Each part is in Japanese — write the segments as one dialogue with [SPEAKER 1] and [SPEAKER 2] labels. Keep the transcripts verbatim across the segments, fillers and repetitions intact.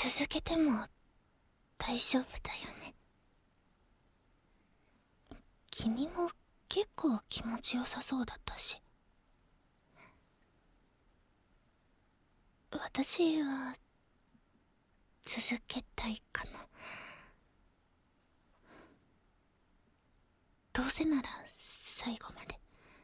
[SPEAKER 1] 続けても大丈夫だよね。君も結構気持ちよさそうだったし。私は続けたいかな。どうせなら最後まで。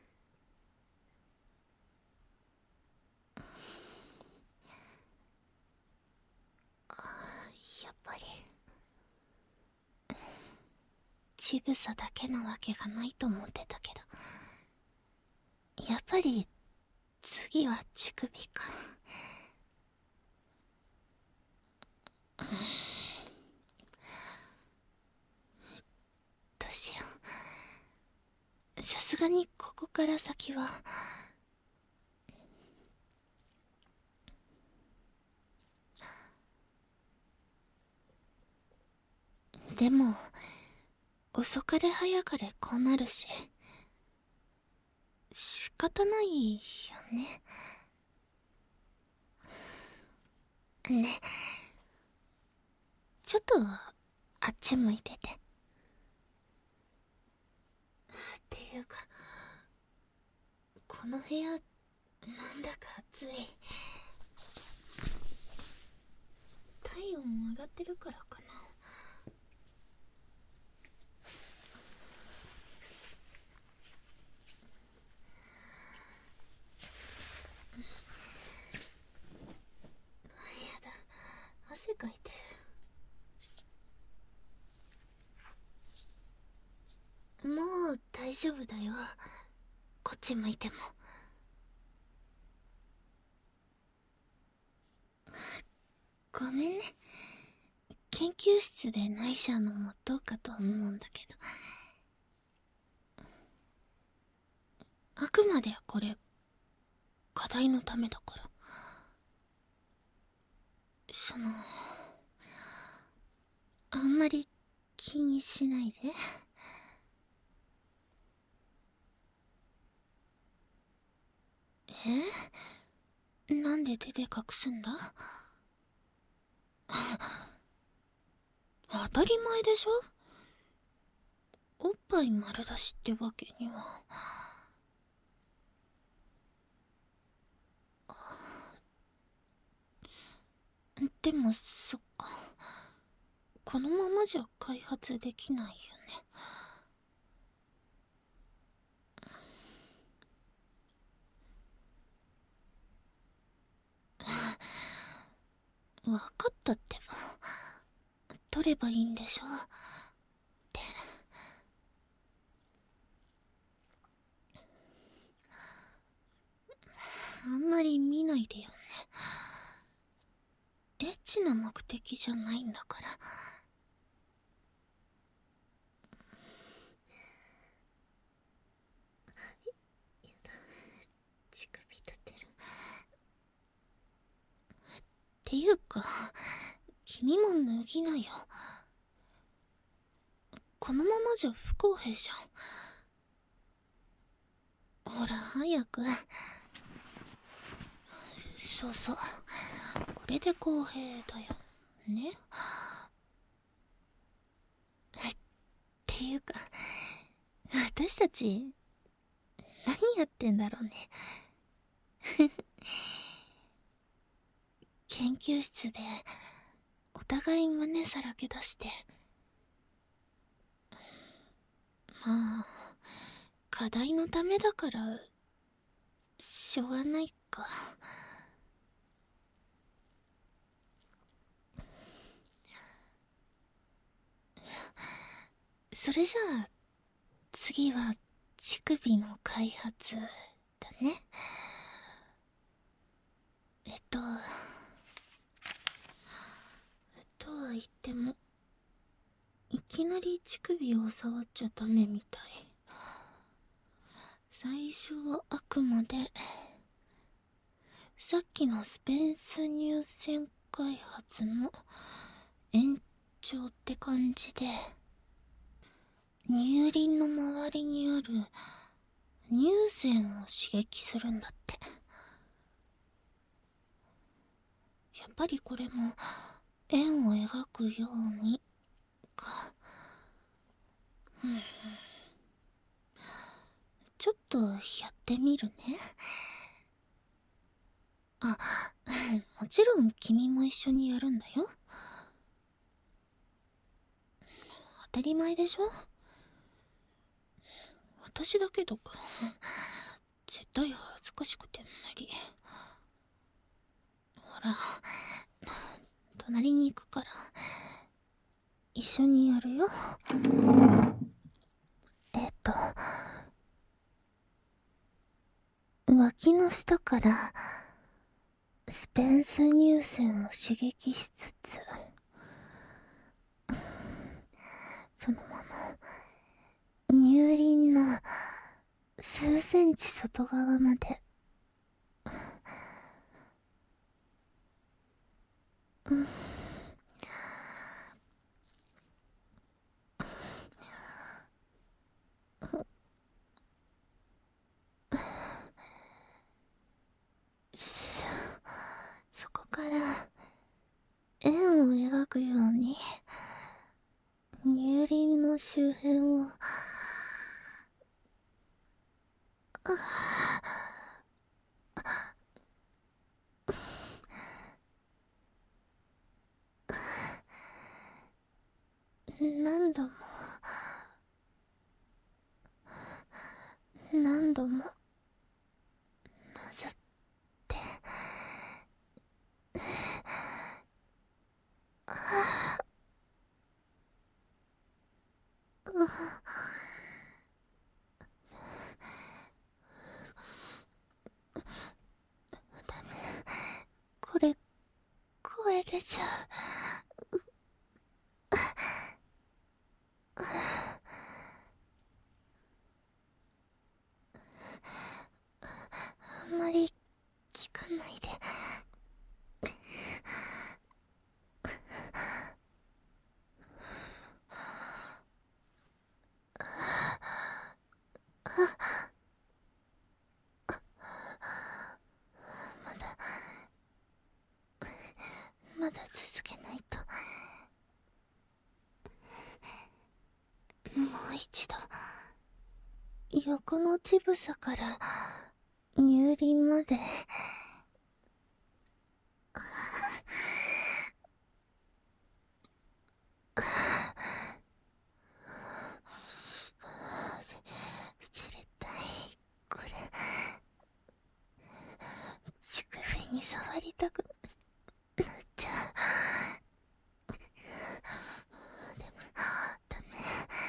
[SPEAKER 1] あ、やっぱり乳房だけなわけがないと思ってたけど、やっぱり次は乳首か。どうしよう。さすがにここから先は。でも遅かれ早かれこうなるし、仕方ないよね。ね、ちょっとあっち向いてて。っていうか、この部屋なんだか暑い。体温上がってるからかな。やだ、汗かいてる。もう大丈夫だよ、こっち向いても。ごめんね、研究室で内緒のもどうかと思うんだけど、あくまでこれ課題のためだから。その、あんまり気にしないで。え？なんで手で隠すんだ？当たり前でしょ。おっぱい丸出しってわけには。でもそっか、このままじゃ開発できないよね。分かったってば、取ればいいんでしょって。あんまり見ないでよね。エッチな目的じゃないんだから。やだ、乳首立てる。っていうか、君も脱ぎなよ。このままじゃ不公平じゃん。ほら早く。そうそう、これで公平だよね。っていうか、私たち何やってんだろうね。研究室でお互い胸さらけ出して。まあ課題のためだからしょうがないか。それじゃあ次は乳首の開発だね。えっととは言ってもいきなり乳首を触っちゃダメみたい。最初はあくまでさっきのスペンス乳腺開発の延長って感じで、乳輪の周りにある乳腺を刺激するんだって。やっぱりこれも円を描くようにか。うん、ちょっとやってみるね。あ、もちろん君も一緒にやるんだよ。当たり前でしょ。私だけどか。絶対恥ずかしくて無理。ほら、隣に行くから一緒にやるよ。えっと脇の下からスペンス乳腺を刺激しつつ、そのまま乳輪の数センチ外側まで、うん、そそこから円を描くように乳輪の周辺を、何度も何度もなぞって、これ声出ちゃう。あんまり聞かないで。まだまだ続けないと。もう一度横の乳房から乳輪まで。知りたい。これ乳首に触りたくなっちゃう。でもダメ。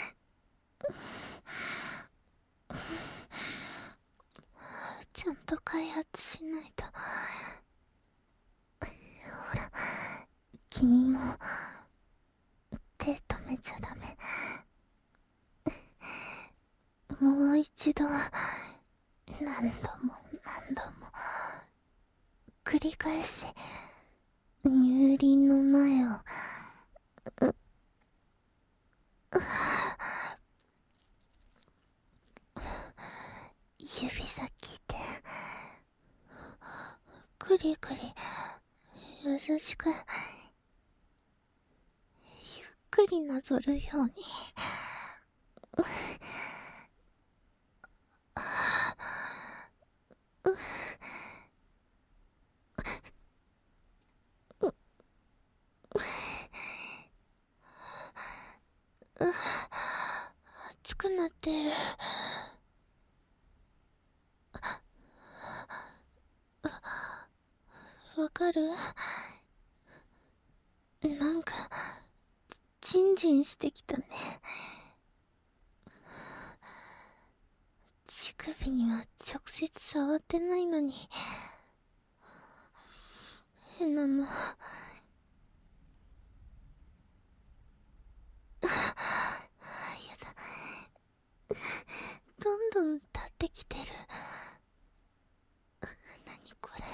[SPEAKER 1] ちゃんと開発しないと。ほら、君も手止めちゃダメ。もう一度何度も何度も繰り返し乳輪の前を、う指先でくりくり優しくゆっくりなぞるように。熱くなってる。わかる？なんかジンジンしてきたね。乳首には直接触ってないのに変なの。やだ、どんどん立ってきてる。なにこれ。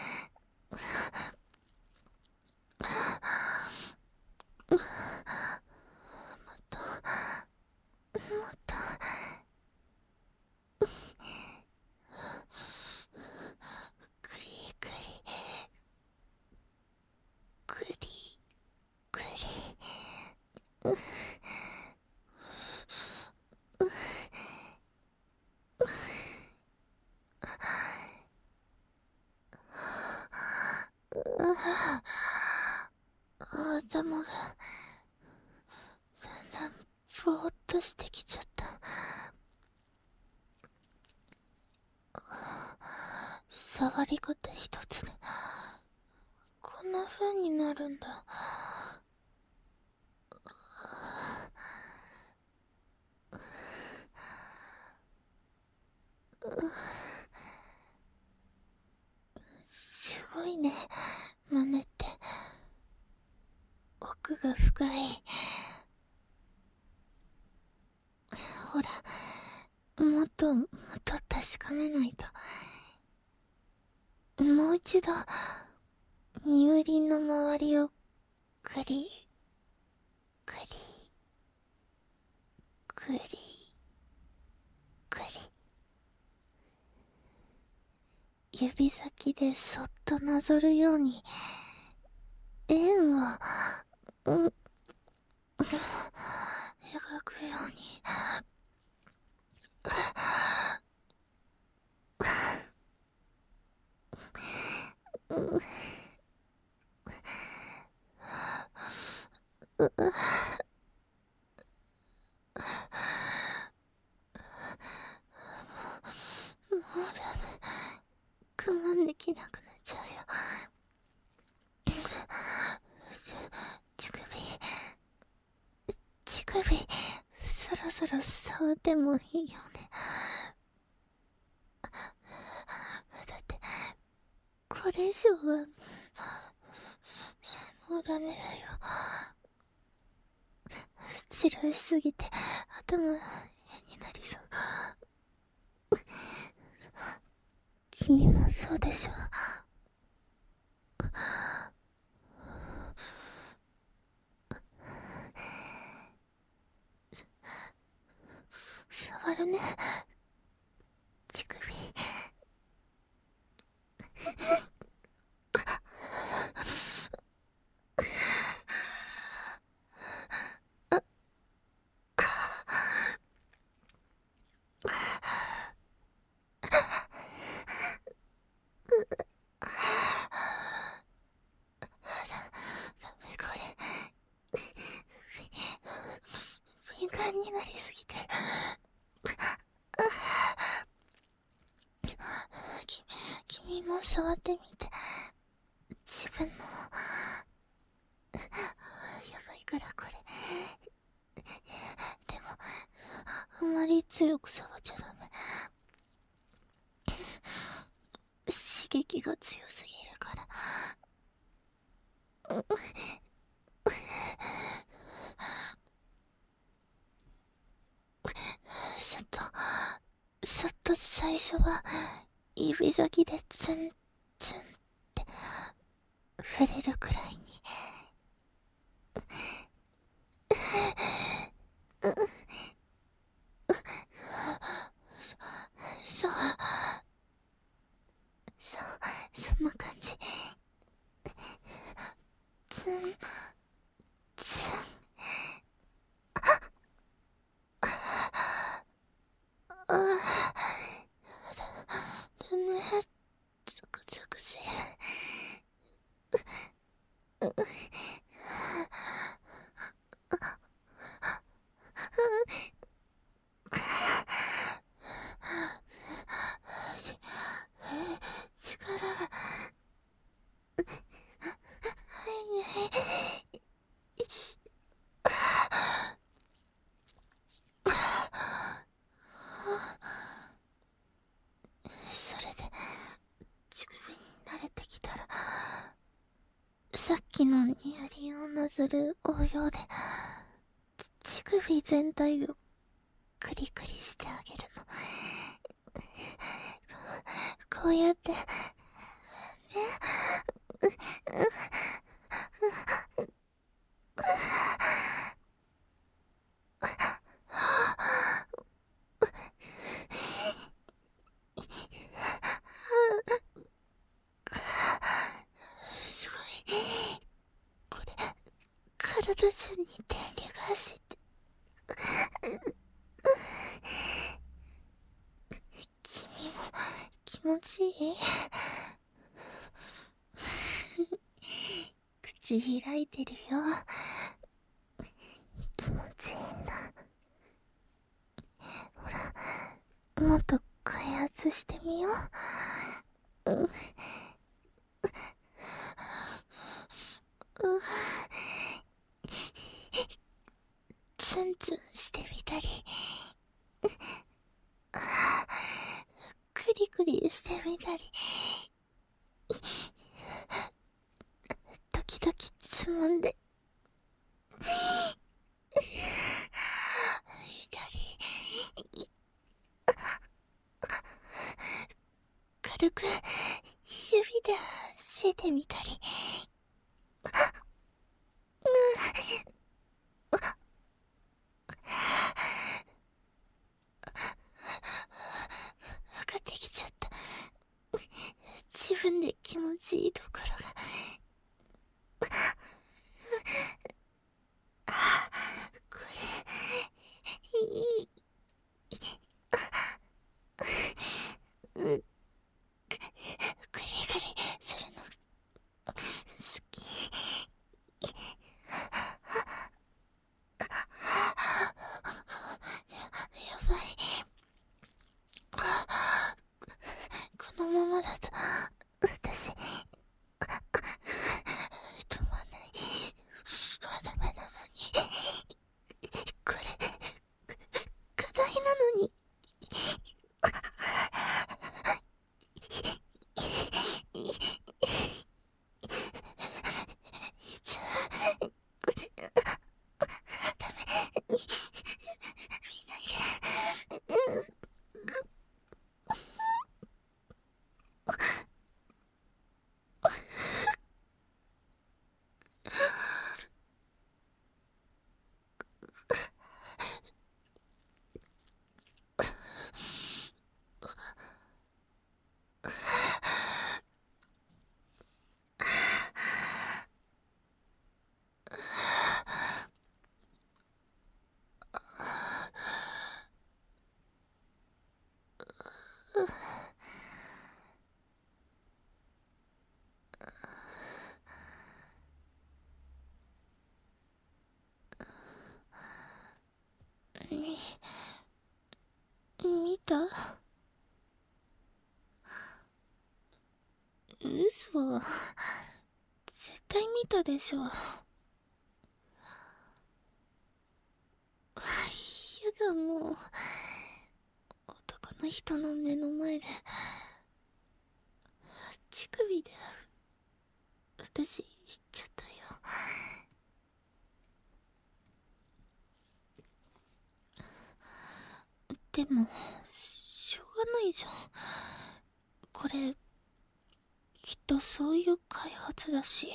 [SPEAKER 1] もっともっとくりくり頭がだんだんぼーっとしてきちゃった。触り方一つでこんな風になるんだ。すごいね、胸って。奥が深い。ほら、もっともっと確かめないと。もう一度乳輪の周りをくりくりくりくり、指先でそっとなぞるように円を、うん、描くように。もうダメ、我慢できなくなっちゃうよ。乳首乳首そろそろ触ってもいいよね。だってこれ以上はもうダメだよ。治療しすぎて頭変になりそう。君もそうでしょ。触るね、乳首。敏感になりすぎてる。君も触ってみて。自分のやばいからこれ。でもあんまり強く触っちゃダメ。刺激が強すぎるから。そっとそっと最初は指先でツンツンって触れるくらいに。そうそうそんな感じ。ツンツン。ああ、だね、ゾクゾクする。力がそれで乳首に慣れてきたら、さっきの乳輪をなぞる応用で乳首全体をクリクリしてあげるの。こうやってね。すごい、これ体中に電流が走気持ちいい？口開いてるよ。気持ちいいんだ。ほら、もっと開発してみよう。うん、ツンツンしてみたり、クリクリしてみたり、時々つまんでみたり、軽く指で教えてみたり。分かってきちゃった。自分で気持ちいいところが。これいい。うっ、クリクリするの好き。や、やばい。このままだと私止まんない。ダメなのに。これ課題なのに。じゃあダメ、見ないで。み、見た？嘘。絶対見たでしょ。やだ、もう。男の人の目の前で乳首で私言っちゃったよ。でもしょうがないじゃん。これきっとそういう開発だし。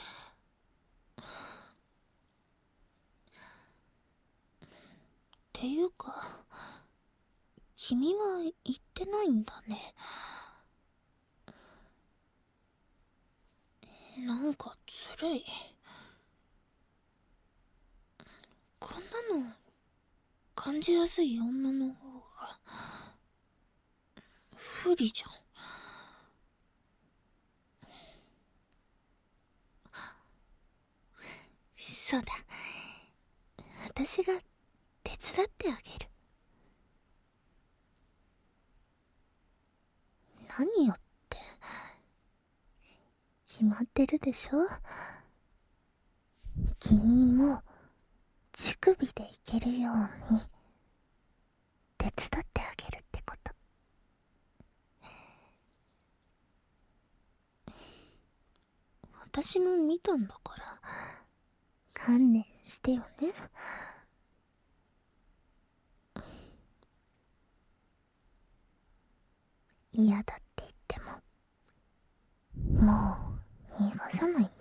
[SPEAKER 1] っていうか君は言ってないんだね。なんかずるい。こんなの感じやすい女の方が不利じゃん。そうだ、私が手伝ってあげる。何よって、決まってるでしょ。君も乳首でいけるように手伝ってあげるってこと。私の見たんだから観念してよね。嫌だって言ってももう逃がさないね。